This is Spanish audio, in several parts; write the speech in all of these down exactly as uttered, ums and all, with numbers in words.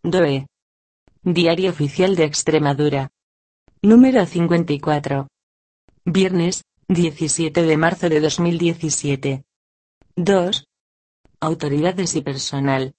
D O E. Diario Oficial de Extremadura. Número cincuenta y cuatro. Viernes, diecisiete de marzo de dos mil diecisiete. dos. Autoridades y personal.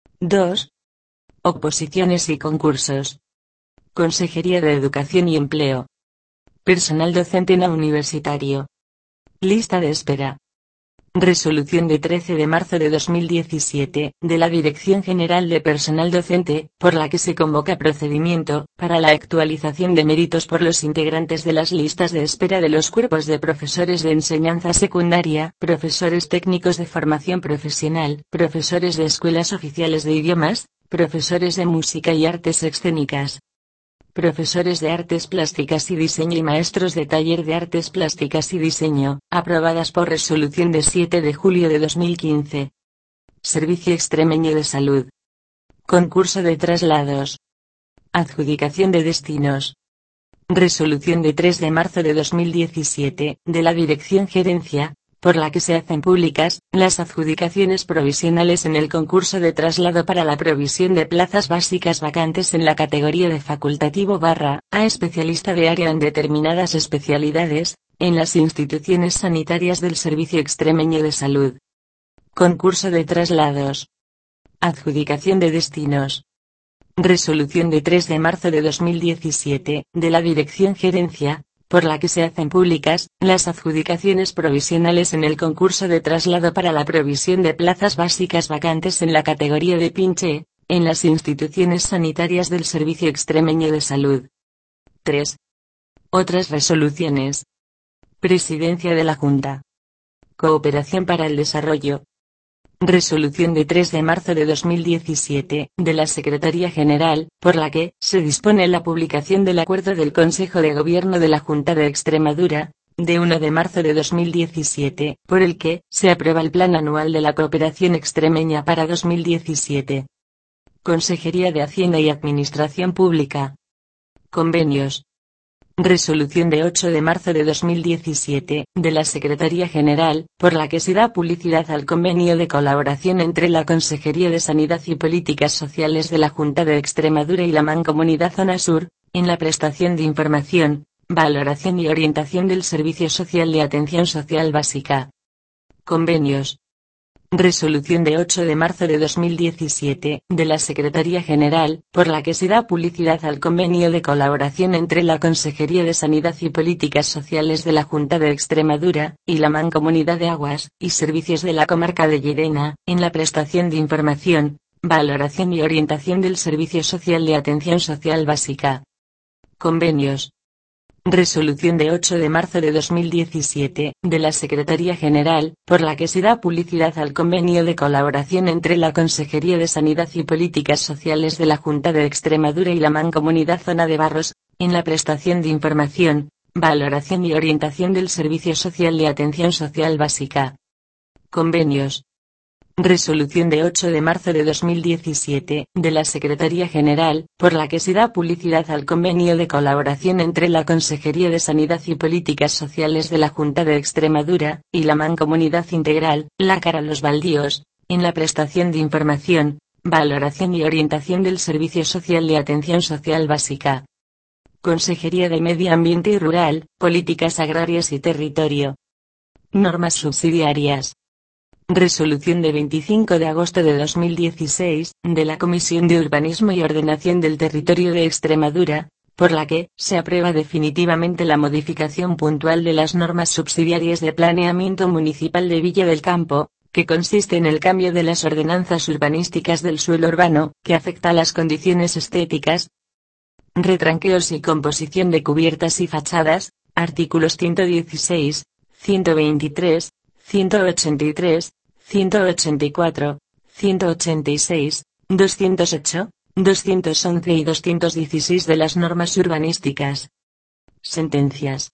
dos. Oposiciones y concursos. Consejería de Educación y Empleo. Personal docente no universitario. Lista de espera. Resolución de trece de marzo de dos mil diecisiete, de la Dirección General de Personal Docente, por la que se convoca procedimiento, para la actualización de méritos por los integrantes de las listas de espera de los cuerpos de profesores de enseñanza secundaria, profesores técnicos de formación profesional, profesores de escuelas oficiales de idiomas, profesores de música y artes escénicas, profesores de artes plásticas y diseño y maestros de taller de artes plásticas y diseño, aprobadas por resolución de siete de julio de dos mil quince. Servicio Extremeño de Salud. Concurso de traslados. Adjudicación de destinos. Resolución de tres de marzo de dos mil diecisiete, de la Dirección Gerencia, por la que se hacen públicas las adjudicaciones provisionales en el concurso de traslado para la provisión de plazas básicas vacantes en la categoría de facultativo barra a especialista de área en determinadas especialidades, en las instituciones sanitarias del Servicio Extremeño de Salud. Concurso de traslados. Adjudicación de destinos. Resolución de tres de marzo de dos mil diecisiete, de la Dirección Gerencia, por la que se hacen públicas las adjudicaciones provisionales en el concurso de traslado para la provisión de plazas básicas vacantes en la categoría de pinche, en las instituciones sanitarias del Servicio Extremeño de Salud. tres. Otras resoluciones. Presidencia de la Junta. Cooperación para el Desarrollo. Resolución de tres de marzo de dos mil diecisiete, de la Secretaría General, por la que se dispone la publicación del acuerdo del Consejo de Gobierno de la Junta de Extremadura, de uno de marzo de dos mil diecisiete, por el que se aprueba el Plan Anual de la Cooperación Extremeña para dos mil diecisiete. Consejería de Hacienda y Administración Pública. Convenios. Resolución de ocho de marzo de dos mil diecisiete, de la Secretaría General, por la que se da publicidad al convenio de colaboración entre la Consejería de Sanidad y Políticas Sociales de la Junta de Extremadura y la Mancomunidad Zona Sur, en la prestación de información, valoración y orientación del Servicio Social de Atención Social Básica. Convenios. Resolución de ocho de marzo de dos mil diecisiete, de la Secretaría General, por la que se da publicidad al convenio de colaboración entre la Consejería de Sanidad y Políticas Sociales de la Junta de Extremadura, y la Mancomunidad de Aguas y Servicios de la Comarca de Llerena, en la prestación de información, valoración y orientación del Servicio Social de Atención Social Básica. Convenios. Resolución de ocho de marzo de dos mil diecisiete, de la Secretaría General, por la que se da publicidad al convenio de colaboración entre la Consejería de Sanidad y Políticas Sociales de la Junta de Extremadura y la Mancomunidad Zona de Barros, en la prestación de información, valoración y orientación del Servicio Social de Atención Social Básica. Convenios. Resolución de ocho de marzo de dos mil diecisiete, de la Secretaría General, por la que se da publicidad al convenio de colaboración entre la Consejería de Sanidad y Políticas Sociales de la Junta de Extremadura, y la Mancomunidad Integral, Lácara Los Baldíos, en la prestación de información, valoración y orientación del Servicio Social de Atención Social Básica. Consejería de Medio Ambiente y Rural, Políticas Agrarias y Territorio. Normas subsidiarias. Resolución de veinticinco de agosto de dos mil dieciséis, de la Comisión de Urbanismo y Ordenación del Territorio de Extremadura, por la que se aprueba definitivamente la modificación puntual de las normas subsidiarias de planeamiento municipal de Villa del Campo, que consiste en el cambio de las ordenanzas urbanísticas del suelo urbano, que afecta a las condiciones estéticas, retranqueos y composición de cubiertas y fachadas, artículos ciento dieciséis, ciento veintitrés, ciento ochenta y tres, ciento ochenta y cuatro, ciento ochenta y seis, doscientos ocho, doscientos once y doscientos dieciséis de las normas urbanísticas. Sentencias.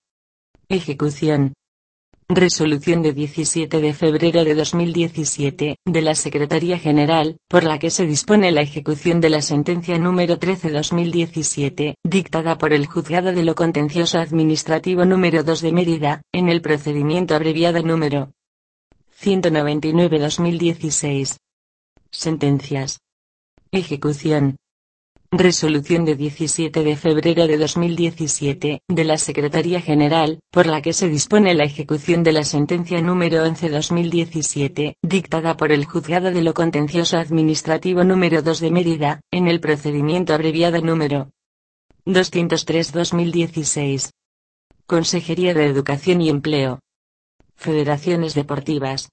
Ejecución. Resolución de diecisiete de febrero de dos mil diecisiete, de la Secretaría General, por la que se dispone la ejecución de la sentencia número trece barra dos mil diecisiete, dictada por el Juzgado de lo Contencioso Administrativo número dos de Mérida, en el procedimiento abreviado número ciento noventa y nueve barra dos mil dieciséis. Sentencias. Ejecución. Resolución de diecisiete de febrero de dos mil diecisiete, de la Secretaría General, por la que se dispone la ejecución de la sentencia número once barra dos mil diecisiete, dictada por el Juzgado de lo Contencioso Administrativo número dos de Mérida, en el procedimiento abreviado número doscientos tres barra dos mil dieciséis. Consejería de Educación y Empleo. Federaciones deportivas.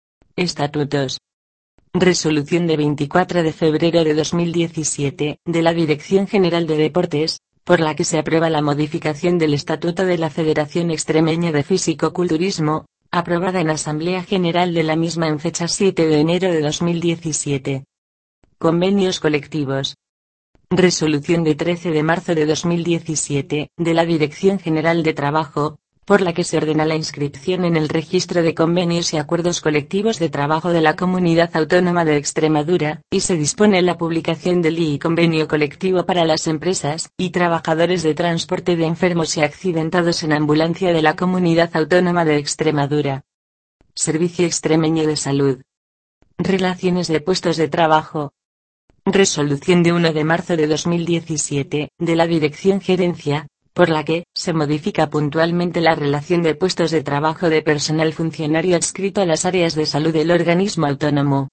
Estatutos. Resolución de veinticuatro de febrero de dos mil diecisiete, de la Dirección General de Deportes, por la que se aprueba la modificación del Estatuto de la Federación Extremeña de Físico-Culturismo, aprobada en Asamblea General de la misma en fecha siete de enero de dos mil diecisiete. Convenios colectivos. Resolución de trece de marzo de dos mil diecisiete, de la Dirección General de Trabajo, por la que se ordena la inscripción en el Registro de Convenios y Acuerdos Colectivos de Trabajo de la Comunidad Autónoma de Extremadura, y se dispone la publicación del I Convenio Colectivo para las empresas y trabajadores de transporte de enfermos y accidentados en ambulancia de la Comunidad Autónoma de Extremadura. Servicio Extremeño de Salud. Relaciones de puestos de trabajo. Resolución de uno de marzo de dos mil diecisiete, de la Dirección Gerencia, por la que se modifica puntualmente la relación de puestos de trabajo de personal funcionario adscrito a las áreas de salud del organismo autónomo.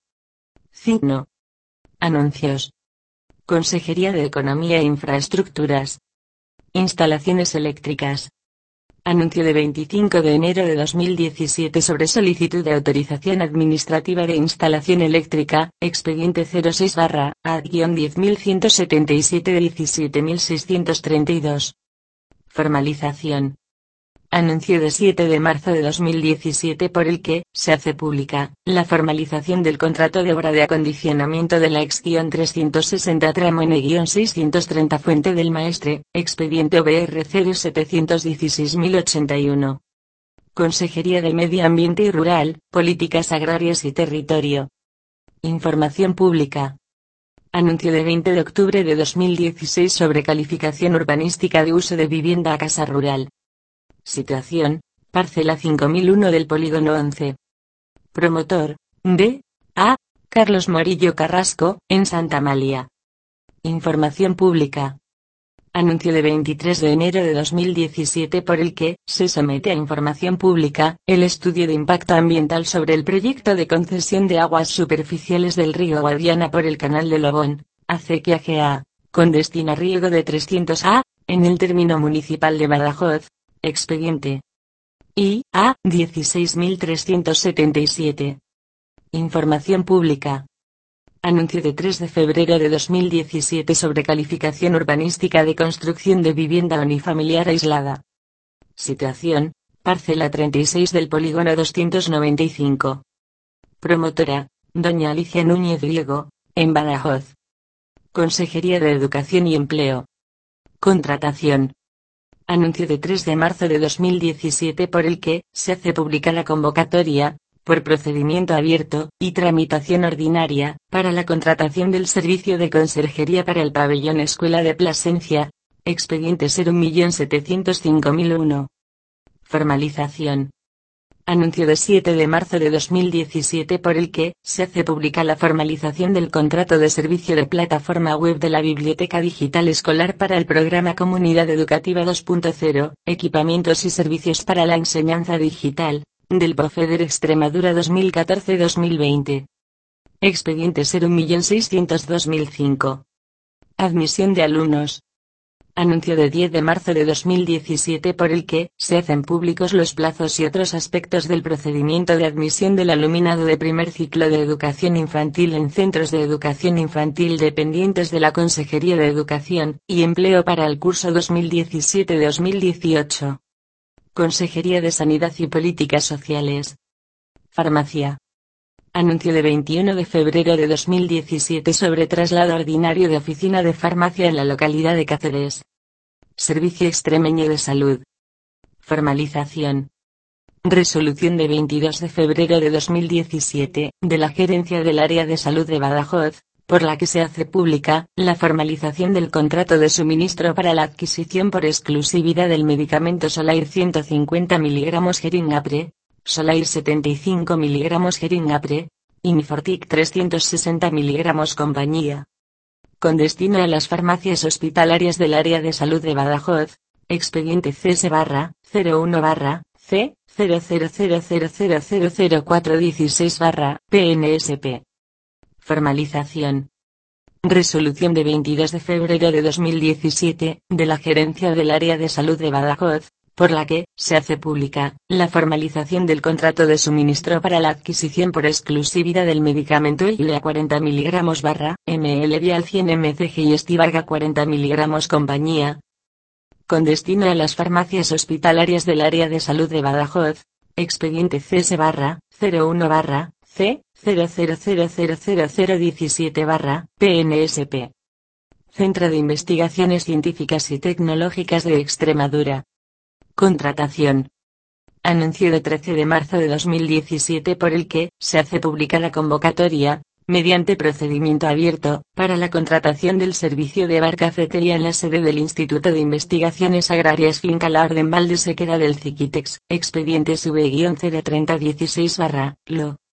Signo. Anuncios. Consejería de Economía e Infraestructuras. Instalaciones eléctricas. Anuncio de veinticinco de enero de dos mil diecisiete sobre solicitud de autorización administrativa de instalación eléctrica, expediente cero seis barra A diez mil ciento setenta y siete de diecisiete mil seiscientos treinta y dos. Formalización. Anuncio de siete de marzo de dos mil diecisiete por el que se hace pública la formalización del contrato de obra de acondicionamiento de la ex trescientos sesenta tramo N seiscientos treinta Fuente del Maestre, expediente O B R cero setecientos dieciséis mil ochenta y uno. Consejería de Medio Ambiente y Rural, Políticas Agrarias y Territorio. Información pública. Anuncio de veinte de octubre de dos mil dieciséis sobre calificación urbanística de uso de vivienda a casa rural. Situación, parcela cinco mil uno del polígono once. Promotor, D. A. Carlos Morillo Carrasco, en Santa Amalia. Información pública. Anuncio de veintitrés de enero de dos mil diecisiete por el que se somete a información pública el estudio de impacto ambiental sobre el proyecto de concesión de aguas superficiales del río Guadiana por el canal de Lobón, Acequia G A, con destino a riego de trescientos A, en el término municipal de Badajoz, expediente I A dieciséis mil trescientos setenta y siete. Información pública. Anuncio de tres de febrero de dos mil diecisiete sobre calificación urbanística de construcción de vivienda unifamiliar aislada. Situación, parcela treinta y seis del polígono doscientos noventa y cinco. Promotora, doña Alicia Núñez Diego, en Badajoz. Consejería de Educación y Empleo. Contratación. Anuncio de tres de marzo de dos mil diecisiete por el que se hace pública la convocatoria, por procedimiento abierto y tramitación ordinaria, para la contratación del servicio de conserjería para el pabellón Escuela de Plasencia, expediente cero un millón setecientos cinco mil uno. Formalización. Anuncio de siete de marzo de dos mil diecisiete por el que se hace pública la formalización del contrato de servicio de plataforma web de la Biblioteca Digital Escolar para el programa Comunidad Educativa dos punto cero, equipamientos y servicios para la enseñanza digital, del Profeder Extremadura dos mil catorce dos mil veinte. Expediente cero un millón seiscientos dos mil cinco. Admisión de alumnos. Anuncio de diez de marzo de dos mil diecisiete por el que se hacen públicos los plazos y otros aspectos del procedimiento de admisión del alumnado de primer ciclo de educación infantil en centros de educación infantil dependientes de la Consejería de Educación y Empleo para el curso dos mil diecisiete dos mil dieciocho. Consejería de Sanidad y Políticas Sociales. Farmacia. Anuncio de veintiuno de febrero de dos mil diecisiete sobre traslado ordinario de oficina de farmacia en la localidad de Cáceres. Servicio Extremeño de Salud. Formalización. Resolución de veintidós de febrero de dos mil diecisiete, de la Gerencia del Área de Salud de Badajoz, por la que se hace pública la formalización del contrato de suministro para la adquisición por exclusividad del medicamento Solair ciento cincuenta miligramos Geringapre, Solair setenta y cinco miligramos Geringapre, Inifortic trescientos sesenta miligramos compañía. con destino a las farmacias hospitalarias del área de salud de Badajoz, expediente C S barra cero uno barra C cero cero cero cero cero cero cero cuatro dieciséis barra P N S P. Formalización. Resolución de veintidós de febrero de dos mil diecisiete, de la Gerencia del Área de Salud de Badajoz, por la que se hace pública la formalización del contrato de suministro para la adquisición por exclusividad del medicamento Ilea cuarenta miligramos barra ml Vial cien mcg y Estivarga cuarenta miligramos compañía, con destino a las farmacias hospitalarias del área de salud de Badajoz, expediente C S barra cero uno barra C cero cero cero cero cero cero diecisiete barra P N S P. Centro de Investigaciones Científicas y Tecnológicas de Extremadura. Contratación. Anuncio de trece de marzo de dos mil diecisiete por el que se hace pública la convocatoria, mediante procedimiento abierto, para la contratación del servicio de bar cafetería en la sede del Instituto de Investigaciones Agrarias Finca La Orden Valdesequera del Ciquitex, expediente S V cero treinta dieciséis barra L O